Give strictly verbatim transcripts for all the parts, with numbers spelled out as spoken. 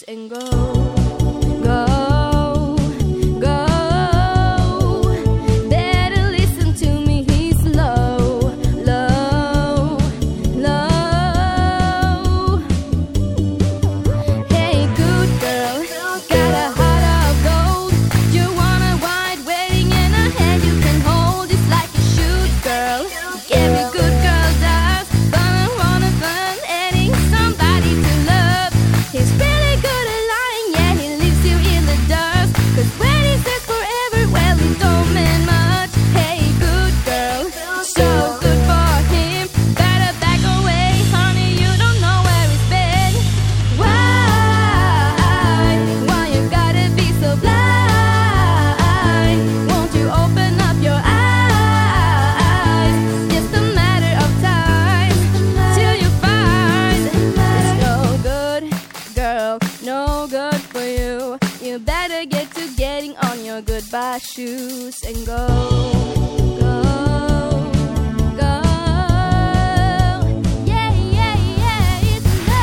and go, go, go. Better listen to me, he's low, low, low. Hey, good girl, got a heart of gold. You want a white wedding and a hand you can hold. It's like a shoot, girl. Every good girl does. Gonna wanna fun, adding somebody to love. He's really good at lying, yeah, he leaves you in the dust. Cause when he says forever, well, it don't mean much. Hey, good girl, so good for him. Better back away, honey, you don't know where he's been. Why, why you gotta be so blind? Won't you open up your eyes? Just a matter of time till you find it's no good, girl, no good for you. You better get to getting on your goodbye shoes and go, go, go. Yeah, yeah, yeah, it's no.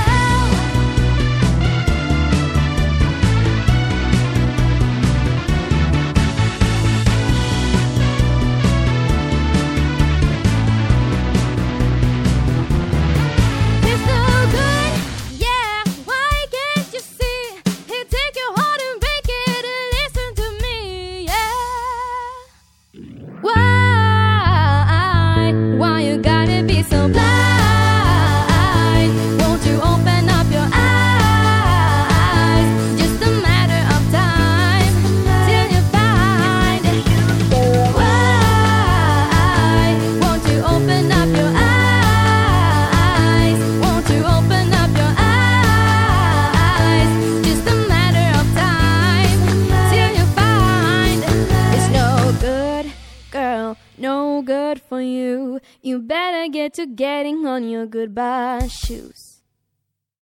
It's no good, yeah, why can't you see? He'll take your heart and break it and listen to me, yeah. Why, why you gotta be so blind? Won't you open up your eyes? Just a matter of time till you find. Why, won't you open up your eyes? Won't you open up your eyes? Just a matter of time till you find it's no good, girl, no good for you. You better get to getting on your goodbye shoes.